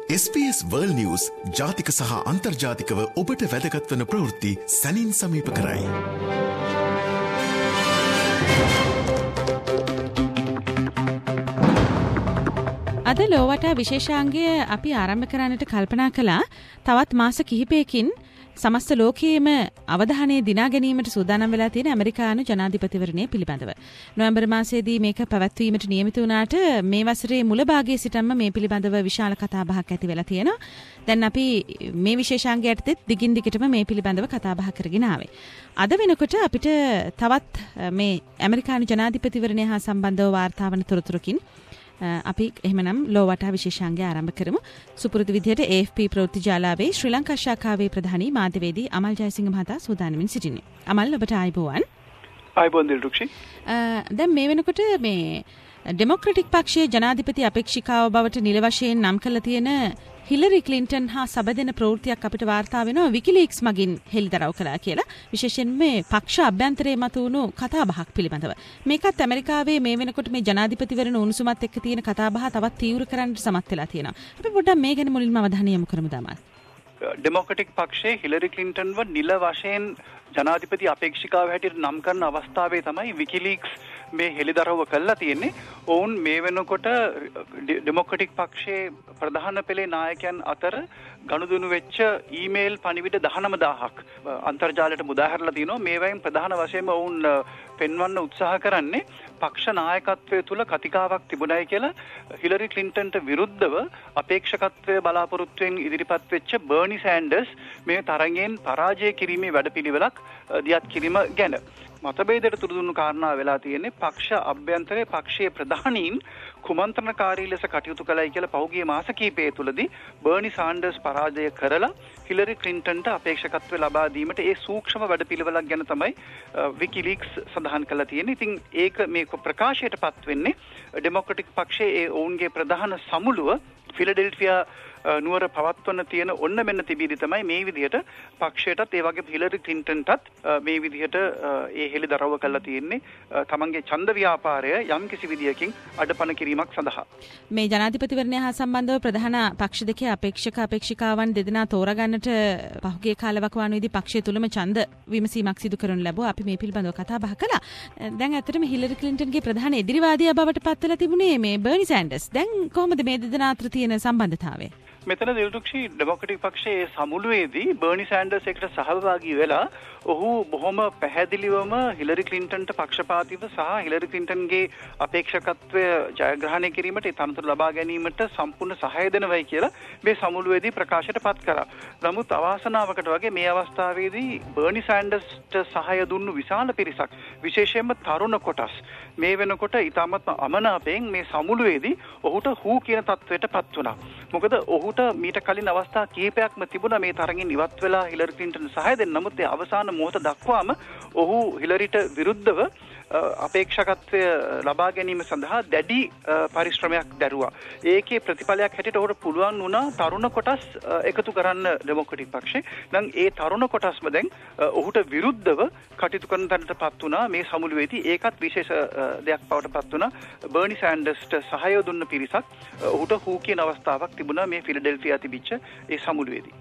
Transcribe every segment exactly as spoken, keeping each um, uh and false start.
S B S World News ජාතික සහ අන්තර්ජාතිකව ඔබට වැදගත් වන ප්‍රවෘත්ති සැනින් සමීප කරයි. අද ලෝවට විශේෂාංගය අපි ආරම්භ කරන්නට කල්පනා කළා. තවත් මාස කිහිපයකින් සමස්ත ලෝකයේම අවධානය දිනා ගැනීමට සූදානම් වෙලා තියෙන ඇමරිකානු ජනාධිපතිවරණය පිළිබඳව. නොවැම්බර් මාසයේදී මේක පැවැත්වීමට නියමිත වුණාට මේ වසරේ මුල භාගයේ සිටම මේ පිළිබඳව විශාල කතා බහක් ඇති වෙලා තියෙනවා. දැන් අපි මේ විශේෂාංගය යටතේ දිගින් දිගටම මේ පිළිබඳව කතා බහ කරගෙන ආවේ. අද වෙනකොට අපිට තවත් මේ ඇමරිකානු ජනාධිපතිවරණය හා සම්බන්ධව වාර්තා වන තොරතුරකින් අපි එහෙමනම් ලෝවටා විශේෂාංගය ආරම්භ කරමු. සුපුරුදු විදිහට ඒ එෆ් පී ප්‍රවෘත්ති ජාලාවේ ශ්‍රී ලංකා ශාඛාවේ ප්‍රධානී මාධ්‍යවේදී අමල් ජයසිංහ මහතා සූදානම්ින් සිටින්නේ. අමල් ඔබට ආයුබෝවන්. ආයුබෝවන් දිල්රුක්ෂි. දැන් මේ වෙනකොට මේ ඩෙමොක්‍රැටික් පක්ෂයේ ජනාධිපති අපේක්ෂිකාව බවට නිල වශයෙන් නම් කරලා තියෙන හිලරි ක්ලින්ටන් හා සබදෙන ප්‍රවෘත්තියක් අපිට වාර්තා වෙනවා විකිලීක්ස් මගින් හෙළිදරව් කළා කියලා. විශේෂයෙන් මේ පක්ෂ අභ්‍යන්තරයේ මතුවුණු කතා බහක් පිළිබඳව. මේකත් ඇමරිකාවේ මේ වෙනකොට මේ ජනාධිපතිවරණ උණුසුමත් එක්ක තියෙන කතා බහ තවත් තීව්‍ර කරන්න සමත් වෙලා තියෙනවා. අපි පොඩ්ඩක් මේ ගැන මුලින්ම අවධානය යොමු කරමු දාමල්. ඩෙමොක්‍රැටික් පක්ෂයේ හිලරි ක්ලින්ටන්ව නිල වශයෙන් ජනාධිපති අපේක්ෂිකාව හැටියට නම් කරන අවස්ථාවේ තමයි විකිලීක්ස් මේ හෙළිදරව්ව කළා තියෙන්නේ. ඔවුන් මේ වෙනකොට ඩෙමොක්‍රැටික් පක්ෂයේ ප්‍රධාන පෙළේ නායකයන් අතර ගනුදෙනු වෙච්ච ඊමේල් පණිවිඩ දහනම දාහක් අන්තර්ජාලයට මුදා හැරලා තිනවා. මේවයින් ප්‍රධාන වශයෙන්ම ඔවුන් පෙන්වන්න උත්සාහ කරන්නේ පක්ෂ නායකත්වයේ තුල කතිකාවක් තිබුණයි කියලා හිලරි ක්ලින්ටන්ට විරුද්ධව අපේක්ෂකත්වයේ බලාපොරොත්තුවෙන් ඉදිරිපත් වෙච්ච බර්නි සෑන්ඩර්ස් මේ තරඟෙන් පරාජය කිරීමේ වැඩපිළිවෙලක් දියත් කිරීම ගැන. මතභේදයට තුරුදුණු කාරණා වෙලා තියෙන්නේ පක්ෂ අභ්‍යන්තරයේ පක්ෂයේ ප්‍රධානීන් කුමන්ත්‍රණකාරී ලෙස කටයුතු කළයි කියලා පහුගිය මාස කිහිපය තුලදී බර්නි සෑන්ඩර්ස් පරාජය කරලා හිලරි ක්ලින්ටන්ට අපේක්ෂකත්වය ලබා දීමට ඒ සූක්ෂම වැඩපිළිවෙලක් ගැන තමයි විකිලීක්ස් සඳහන් කරලා තියෙන්නේ. ඉතින් ඒක මේ ප්‍රකාශයටපත් වෙන්නේ ඩෙමොක්‍රැටික් පක්ෂයේ ඒ ඔවුන්ගේ ප්‍රධාන සමුළුව ෆිලඩෙල්ෆියා නුවර පවත්වන්න තියෙන ඔන්න මෙන්න තිබීදි තමයි මේ විදිහට පක්ෂයටත් ඒ වගේ හිලරි ක්ලින්ටන්ටත් මේ විදිහට ඒ හෙළිදරව්ව කළා තියෙන්නේ තමන්ගේ ඡන්ද ව්‍යාපාරය යම් කිසි විදියකින් අඩපණ කිරීමක් සඳහා. මේ ජනාධිපතිවරණය හා සම්බන්ධව ප්‍රධාන පක්ෂ දෙකේ අපේක්ෂක අපේක්ෂිකාවන් දෙදෙනා තෝරාගන්නට පහුගිය කාලවකවානුවේදී පක්ෂය තුලම ඡන්ද විමසීමක් සිදු කරනු ලැබුවා. අපි මේ පිළිබඳව කතා බහ කළා. දැන් ඇත්තටම හිලරි ක්ලින්ටන්ගේ ප්‍රධාන එදිරිවාදියා බවට පත් වෙලා තිබුණේ මේ බර්නි සෑන්ඩර්ස්. දැන් කොහොමද මේ දෙදෙනා අතර තියෙන සම්බන්ධතාවය? මෙතන දිල්රුක්ෂි ඩෙමොක්‍රැටික් පක්ෂයේ සමුළුවේදී බර්නි සෑන්ඩර්ස් එකට සහභාගී වෙලා ඔහු බොහොම පැහැදිලිවම හිලරි ක්ලින්ටන්ට පක්ෂපාතීව සහ හිලරි ක්ලින්ටන්ගේ අපේක්ෂකත්වය ජයග්‍රහණය කිරීමට ඒ තනතුරු ලබා ගැනීමට සම්පූර්ණ සහාය දෙනවයි කියලා මේ සමුළුවේදී ප්‍රකාශයට පත් කරා. නමුත් අවාසනාවකට වගේ මේ අවස්ථාවේදී බර්නි සෑන්ඩර්ස්ට සහාය දුන්නු විශාල පිරිසක් විශේෂයෙන්ම තරුණ කොටස් මේ වෙනකොට ඉතාමත් අමනාපයෙන් මේ සමුළුවේදී ඔහුට හූ කියන තත්වයට පත් වුණා. මොකද ඔහුට මීට කලින් අවස්ථා කිහිපයක්ම තිබුණා මේ තරගින් ඉවත් වෙලා හිලරි ක්ලින්ටන් සහාය දෙන්න. නමුත් ඒ අවසාන මොහොත දක්වාම ඔහු හිලරිට විරුද්ධව අපේක්ෂකත්වය ලබා ගැනීම සඳහා දැඩි පරිශ්‍රමයක් දැරුවා. ඒකේ ප්‍රතිඵලයක් හැටියට ඔහුට පුළුවන් වුණා තරුණ කොටස් එකතු කරන්න ඩෙමොක්‍රැටික් පක්ෂේ. දැන් ඒ තරුණ කොටස්ම දැන් ඔහුට විරුද්ධව කටයුතු කරන තැනටපත් වුණා මේ සමුළුවේදී. ඒකත් විශේෂ දෙයක් බවට පත් වුණා. බර්නි සෑන්ඩර්ස්ට සහාය දුන්න පිරිසක් ඔහුට හූ කියන අවස්ථාවක් තිබුණා මේ ෆිලඩෙල්ෆියා තිබිච්ච ඒ සමුළුවේදී.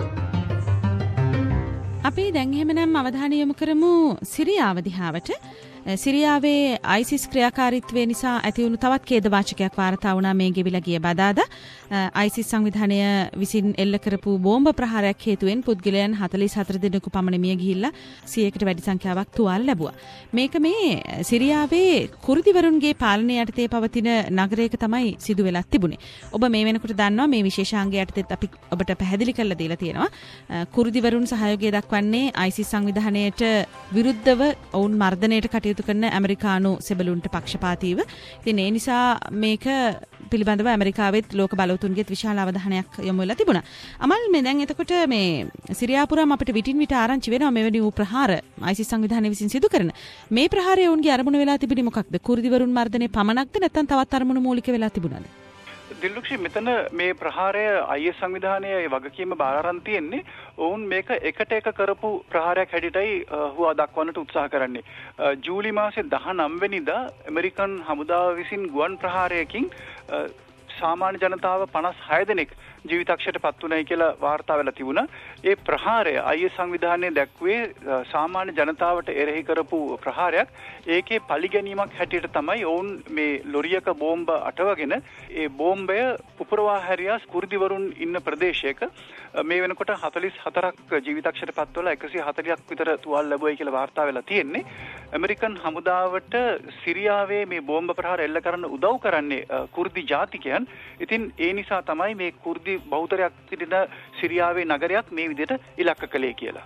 අපි දැන් එහෙමනම් අවධානය යොමු කරමු සිරියාව දිහාවට. සිරියාවේ අයිසිස් ක්‍රියාකාරීත්වය නිසා ඇතිවුණු තවත් ඛේදවාචකයක් වාර්තා වුණා මේ ගෙවිලා ගිය බදාදා. අයිසිස් සංවිධානය විසින් එල්ල කරපු බෝම්බ ප්‍රහාරයක් හේතුවෙන් පුද්ගලයන් හතළිස් හතර දෙනෙකු පමණ මිය ගිහිල්ලා සියයකට වැඩි සංඛ්‍යාවක් තුවාල ලැබුවා. මේක මේ සිරියාවේ කුර්දිවරුන්ගේ පාලනය යටතේ පවතින නගරයක තමයි සිදු වෙලා තිබුණේ. ඔබ මේ වෙනකොට දන්නවා මේ විශේෂාංගය යටතේත් අපි ඔබට පැහැදිලි කරලා දීලා තියෙනවා. කුර්දිවරුන් සහයෝගය දක්වන්නේ අයිසිස් සංවිධානයට විරුද්ධව ඔවුන් මර්ධනයට කටයුතු කරන ඇමරිකානු සෙබළුන්ට පක්ෂපාතීව. ඉතින් ඒ නිසා මේක පිළිබඳව ඇමරිකාවෙත් ලෝක බලවතුන්ගේත් විශාල අවධානයක් යොමු වෙලා තිබුණා. අමල් මේ දැන් එතකොට මේ සිරියා පුරාම අපිට විටින් විට ආරංචි වෙනවා මෙවැනි වූ ප්‍රහාර අයිසිස් සංවිධානය විසින් සිදු කරන. මේ ප්‍රහාරය ඔවුන්ගේ අරමුණ වෙලා තිබුණේ මොකක්ද? කුර්දිවරුන් මර්ධනය පමණක්ද නැත්නම් තවත් අරමුණු මූලික වෙලා තිබුණාද? දිල්රුක්ෂි මෙතන මේ ප්‍රහාරය අයිඑස් සංවිධානයේ වගකීම බාර අරන් තියෙන්නේ. ඔවුන් මේක එකට එක කරපු ප්‍රහාරයක් හැටියටයි හුවා දක්වන්නට උත්සාහ කරන්නේ. ජූලි මාසේ දහනවය වෙනිදා ඇමරිකන් හමුදාව විසින් ගුවන් ප්‍රහාරයකින් සාමාන්‍ය ජනතාව පනස් හය දෙනෙක් ජීවිතක්ෂයට පත් වුණයි කියලා වාර්තා වෙලා තිබුණා. ඒ ප්‍රහාරය I S සංවිධානයේ දැක්වේ සාමාන්‍ය ජනතාවට එරෙහි කරපු ප්‍රහාරයක්. ඒකේ පලිගැනීමක් හැටියට තමයි ඔවුන් මේ ලොරියක බෝම්බ අටවගෙන ඒ බෝම්බය පුපුරවා හැරියා කුර්දිවරුන් ඉන්න ප්‍රදේශයක. මේ වෙනකොට හතළිස් හතරක් ජීවිතක්ෂයට පත් වෙලා එකසිය හතළිහක් විතර තුවාල ලැබුවයි කියලා වාර්තා වෙලා තියෙන්නේ. ඇමරිකන් හමුදාවට සිරියාවේ මේ බෝම්බ ප්‍රහාර එල්ල කරන්න උදව් කරන්නේ කුර්දි ජාතිකයන්. ඉතින් ඒ නිසා තමයි මේ කුර්දි බහුතරයක් සිටින සිරියාවේ නගරයක් මේ විදිහට ඉලක්ක කළේ කියලා.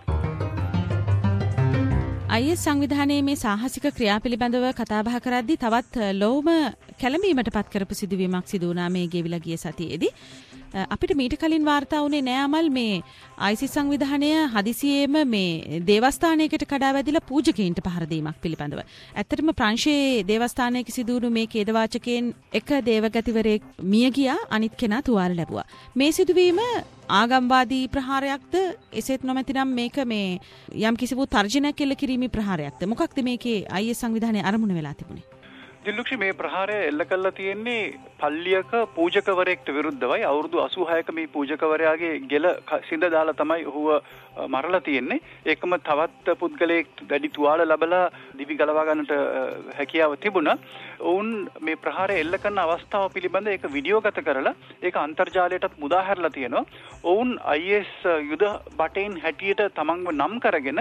I S සංවිධානයේ මේ සාහසික ක්‍රියා පිළිබඳව කතා බහ කරද්දී තවත් ලෝම කැළඹීමට පත් කරපු සිදුවීමක් සිදු වුණා මේ ගෙවිලා ගිය සතියේදී. අපිට මීට කලින් වාර්තා වුණේ නෑ අමල් මේ I S සංවිධානය හදිසියේම මේ දේවස්ථානයකට කඩා වැදිලා පූජකයින්ට පහර දීමක් පිළිබඳව. ඇත්තටම ප්‍රංශයේ දේවස්ථානයක සිදු වුණු මේ ඛේදවාචකයෙන් එක දේවගතිවරයෙක් මිය ගියා, අනිත් කෙනා තුවාල ලැබුවා. මේ සිදුවීම ආගම්වාදී ප්‍රහාරයක්ද එසේත් නොමැතිනම් මේක මේ යම් කිසි වූ තර්ජනයක් එල්ල කිරීමේ ප්‍රහාරයක්ද? මොකක්ද මේකේ I S සංවිධානයේ අරමුණ වෙලා තිබුණේ? දිල්ලුක්ෂි මේ ප්‍රහාරය එල්ල කළා තියෙන්නේ පල්ලියක පූජකවරයෙක්ට විරුද්ධවයි. අවුරුදු අසූහයක මේ පූජකවරයාගේ ගෙල සිඳ දාලා තමයි ඔහුව මරලා තියෙන්නේ. ඒකම තවත් පුද්ගලයෙක් වැඩි තුවාල ලැබලා දිවි ගලවා ගන්නට හැකියාව තිබුණා. ඔවුන් මේ ප්‍රහාරය එල්ල කරන අවස්ථාව පිළිබඳ ඒක වීඩියෝගත කරලා ඒක අන්තර්ජාලයටත් මුදා හැරලා තියෙනවා. ඔවුන් I S යුද බටෙන් හැටියට තමන්ව නම් කරගෙන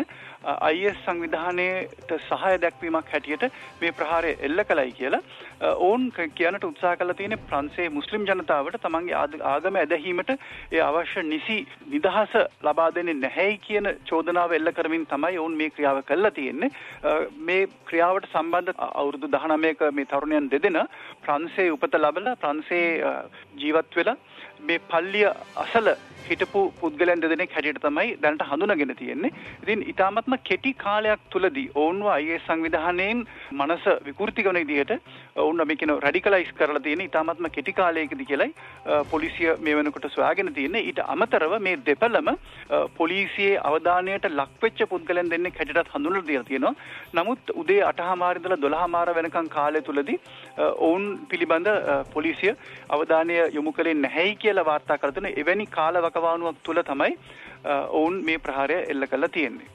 I S සංවිධානයට සහාය දැක්වීමක් හැටියට මේ ප්‍රහාරය එල්ල කළයි කියලා ඔවුන් කියනට උත්සාහ කළා තියෙන්නේ ප්‍රංශයේ මුස්ලිම් ජනතාවට තමන්ගේ ආගම ඇදහිීමට ඒ අවශ්‍ය නිසි නිදහස ලබා දෙන්නේ නැහැයි කියන චෝදනාව එල්ල කරමින් තමයි ඔවුන් මේ ක්‍රියාව කළා තියෙන්නේ. මේ ක්‍රියාවට සම්බන්ධ අවුරුදු දහනවයක මේ තරුණයන් දෙදෙනා ප්‍රංශයේ උපත ලැබලා ප්‍රංශයේ ජීවත් වෙලා මේ පල්ලිය අසල හිටපු පුද්ගලයන් දෙදෙනෙක් හැටියට තමයි දැනට හඳුනාගෙන තියෙන්නේ. ඉතින් ඊටාත්ම කෙටි කාලයක් තුලදී ඔවුන්ව I S සංවිධානයෙන් මනස විකෘති කරන විදිහට ඔවුන් මේ කියන රැඩිකලයිස් කරලා තියෙන්නේ ඊටාත්ම කෙටි කාලයකදී කියලායි පොලිසිය මේ වෙනකොට සොයාගෙන තියෙන්නේ. ඊට අමතරව මේ දෙපළම පොලිසියේ අවධානයට ලක්වෙච්ච පුද්ගලයන් දෙන්නෙක් හැටියට හඳුන්වලා දීලා තියෙනවා. නමුත් උදේ අටහමාර ඉඳලා දොළහමාර වෙනකන් කාලය තුලදී ඔවුන් පිළිබඳ පොලිසිය අවධානය යොමු කළේ නැහැයි කියලා වාර්තා කරලා තියෙනවා. එවැනි කාල වකවානුවක් තුල තමයි ඔවුන් මේ ප්‍රහාරය එල්ල කරලා තියෙන්නේ.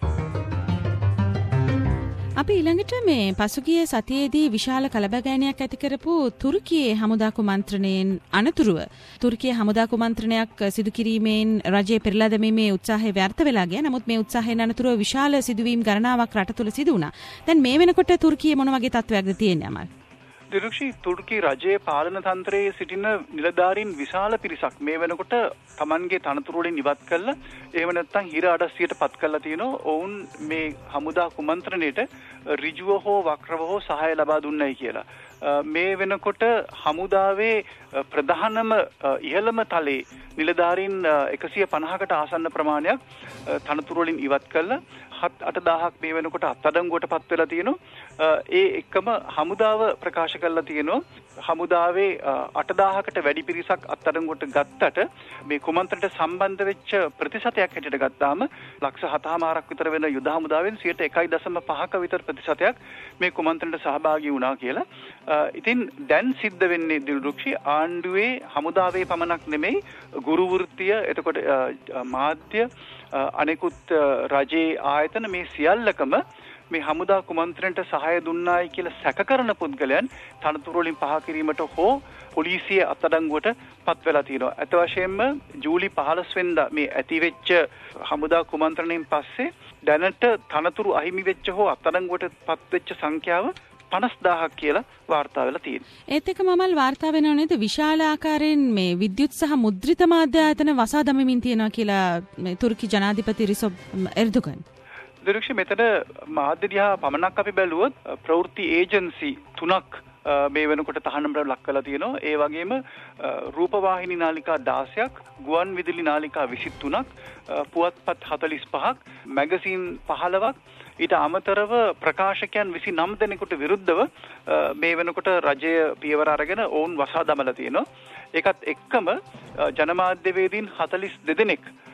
අපි ඊළඟට මේ පසුගිය සතියේදී විශාල කලබගෑනියක් ඇති කරපු තුර්කියේ හමුදා කුමන්ත්‍රණයෙන් අනතුරුව තුර්කියේ හමුදා කුමන්ත්‍රණයක් සිදු කිරීමෙන් රජයේ පෙරලා දැමීමේ උත්සාහය ව්‍යර්ථ වෙලා ගියා. නමුත් මේ උත්සාහයෙන් අනතුරුව විශාල සිදුවීම් ගණනාවක් රට තුල සිදු වුණා. දැන් මේ වෙනකොට තුර්කියේ මොන වගේ තත්ත්වයක්ද තියෙන්නේ අමල්? දිරුක්ෂි තුර්කි රජයේ පාලන තන්ත්‍රයේ සිටින නිලධාරීන් විශාල පිරිසක් මේ වෙනකොට Tamanගේ තනතුරු වලින් ඉවත් කළා. එහෙම නැත්නම් හිර අඩස්සියට පත් කරලා තියෙනවා. ඔවුන් මේ හමුදා කුමන්ත්‍රණයට ඍජුව හෝ වක්‍රව හෝ සහාය ලබා දුන්නයි කියලා. මේ වෙනකොට හමුදාවේ ප්‍රධානම ඉහළම තලයේ නිලධාරීන් එකසිය පනහකට ආසන්න ප්‍රමාණයක් තනතුරු වලින් ඉවත් කළා. හත් අට දහසක් මේ වෙනකොට අත්අඩංගුවට පත් වෙලා තියෙනවා. ඒ එක්කම හමුදාව ප්‍රකාශ කරලා තියෙනවා හමුදාවේ අට දහසකට වැඩි පිරිසක් අත්අඩංගුවට ගත්තට මේ කුමන්ත්‍රණයට සම්බන්ධ වෙච්ච ප්‍රතිශතයක් හැටියට ගත්තාම ලක්ෂ හතමාරක් විතර වෙන යුද හමුදාවෙන් සියයට එකයි දශම පහක විතර ප්‍රතිශතයක් මේ කුමන්ත්‍රණයට සහභාගී වුණා කියලා. ඉතින් දැන් සිද්ධ වෙන්නේ දිල්රුක්ෂි ආණ්ඩුවේ හමුදාවේ පමණක් නෙමෙයි ගුරු වෘත්තිය එතකොට මාධ්‍ය අනෙකුත් රජයේ ආයතන මේ සියල්ලකම මේ හමුදා කුමන්ත්‍රණයට සහාය දුන්නායි කියලා සැක කරන පුද්ගලයන් තනතුරු වලින් පහ කිරීමට හෝ පොලිසිය අත්අඩංගුවට පත් වෙලා තියෙනවා. අත වශයෙන්ම ජූලි පහළොස් වෙනිදා මේ ඇතිවෙච්ච හමුදා කුමන්ත්‍රණයෙන් පස්සේ දැනට තනතුරු අහිමි වෙච්ච හෝ අත්අඩංගුවට පත් වෙච්ච සංඛ්‍යාව පනස් දාහක් කියලා වාර්තා වෙලා තියෙනවා. ඒත් එක මමල් වාර්තා වෙනව නේද විශාල ආකාරයෙන් මේ විද්‍යුත් සහ මුද්‍රිත මාධ්‍ය ආයතන වසා දමමින් තියෙනවා කියලා මේ තුර්කි ජනාධිපති රිසොබ් එර්ඩොගන්. දිරුක්ෂි මෙතන මාධ්‍ය දිහා පමණක් අපි බැලුවොත් ප්‍රවෘත්ති ඒජන්සි තුනක් මේ වෙනකොට තහනමට ලක් කරලා තියෙනවා. ඒ වගේම රූපවාහිනී නාලිකා දාසයක්, ගුවන් විදුලි නාලිකා විසිතුනක්, පුවත්පත් හතළිස් පහක්, මැගසින් පහළොවක් ඊට අමතරව ප්‍රකාශකයන් විසිනම දෙනෙකුට විරුද්ධව මේ වෙනකොට රජය පියවර අරගෙන ඔවුන් වසා දමලා තියෙනවා. ඒකත් එක්කම ජනමාධ්‍යවේදීන් හතළිස් දෙනෙක්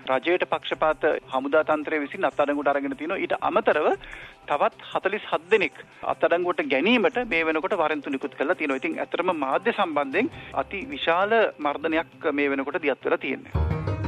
රජයට පක්ෂපාත හමුදා තන්ත්‍රය විසින් අත්අඩංගුවට අරගෙන තිනවා. ඊට අමතරව තවත් හතළිස් හත් දෙනෙක් අත්අඩංගුවට ගැනීමට මේ වෙනකොට වරෙන්තු නිකුත් කරලා තියෙනවා. ඉතින් ඇත්තටම මාධ්‍ය සම්බන්ධයෙන් අති විශාල මර්ධනයක් මේ වෙනකොට දියත් වෙලා තියෙනවා.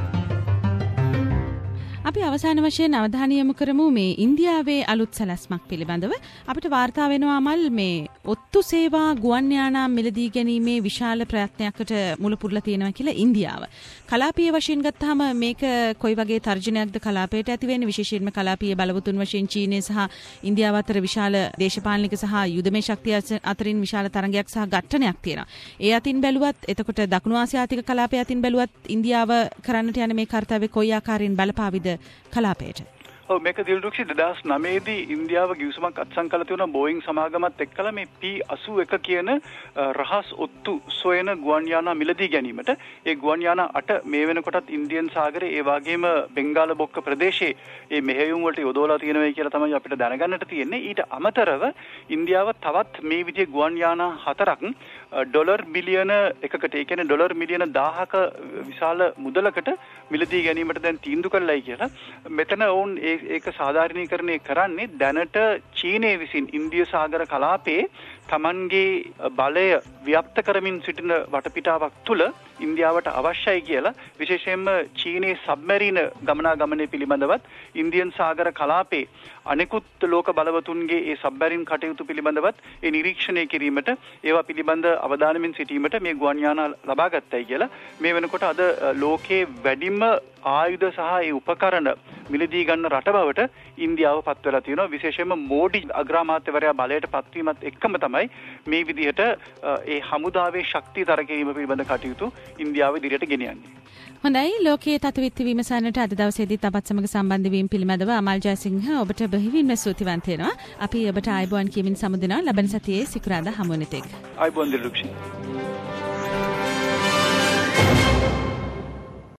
අපි අවසාන වශයෙන් අවධානය යොමු කරමු මේ ඉන්දියාවේ අලුත් සැලැස්මක් පිළිබඳව. අපිට වාර්තා වෙනවා මල් මේ ඔත්තු සේවා ගුවන් යානා මිලදී ගැනීමේ විශාල ප්‍රයත්නයකට මුල පුරලා තියෙනවා කියලා ඉන්දියාව. කලාපීය වශයෙන් ගත්තාම මේක කොයි වගේ තර්ජනයක්ද කලාපයට ඇති වෙන්නේ? විශේෂයෙන්ම කලාපීය බලවතුන් වශයෙන් චීනය සහ ඉන්දියාව අතර විශාල දේශපාලනික සහ යුදමය ශක්තිය අතරින් විශාල තරඟයක් සහ ගැටණයක් තියෙනවා. ඒ අතින් බැලුවත් එතකොට දකුණු ආසියාතික කලාපය අතින් බැලුවත් ඉන්දියාව කරන්නට යන මේ කාර්යය කොයි ආකාරයෙන් බලපාවිද කලාපයට? ඔව් මේක දිල්රුක්ෂි දෙදාස් නවය දී ඉන්දියාව ගිවිසුමක් අත්සන් කළ තියෙන බෝයිං සමාගමත් එක්කලා මේ පී අසූ එක කියන රහස් ඔත්තු සොයන ගුවන් යානා මිලදී ගැනීමට ඒ ගුවන් යානා අට මේ වෙනකොටත් ඉන්දියන් සාගරයේ ඒ වගේම බෙන්ගාල බොක්ක ප්‍රදේශයේ මේ මෙහෙයුම් වලට යොදවලා තියෙනවා කියලා තමයි අපිට දැනගන්නට තියෙන්නේ. ඊට අමතරව ඉන්දියාව තවත් මේ විදිහේ ගුවන් යානා හතරක් ඩොලර් බිලියන එකකට ඒ කියන්නේ ඩොලර් මිලියන දහයක විශාල මුදලකට මිලදී ගැනීමට දැන් තීන්දුව කළයි කියලා. මෙතන ඔවුන් ඒක සාධාරණීකරණය කරන්නේ දැනට චීනය විසින් ඉන්දිය සාගර කලාපයේ තමන්ගේ බලය ව්‍යාප්ත කරමින් සිටින වටපිටාවක් තුළ ඉන්දියාවට අවශ්‍යයි කියලා විශේෂයෙන්ම චීනයේ සබ්මරීන ගමනාගමනය පිළිබඳවත් ඉන්දියන් සාගර කලාපයේ අනෙකුත් ලෝක බලවතුන්ගේ ඒ සබ්මරීන් කටයුතු පිළිබඳවත් ඒ නිරීක්ෂණය කිරීමට ඒවා පිළිබඳ අවධානමින් සිටීමට මේ ගුවන් යානා ලබා ගත්තයි කියලා මේ වෙනකොට අද ලෝකයේ වැඩිම ආයුධ සහ ඒ උපකරණ මිලදී ගන්න රට බවට ඉන්දියාව පත් වෙලා තියෙනවා. විශේෂයෙන්ම මෝඩි අග්‍රාමාත්‍යවරයා බලයට පත්වීමත් එක්කම තමයි මේ විදිහට ඒ හමුදාවේ ශක්තිය තර කිරීම පිළිබඳ කටයුතු ඉන්දියාව ඉදිරියට ගෙනියන්නේ. හොඳයි, ලෝකයේ තත්ත්වවිත්ති විමසන්නට අද දවසේදීත් අපත් සමග සම්බන්ධ වීම පිළිබඳව අමල් ජයසිංහ ඔබට බෙහෙවින්ම ස්තුතිවන්ත වෙනවා. අපි ඔබට ආයුබෝවන් කියමින් සමුදෙනවා. ලබන සතියේ සිකුරාදා හමු වෙනතෙක්. ආයුබෝවන් දිල්රුක්ෂි.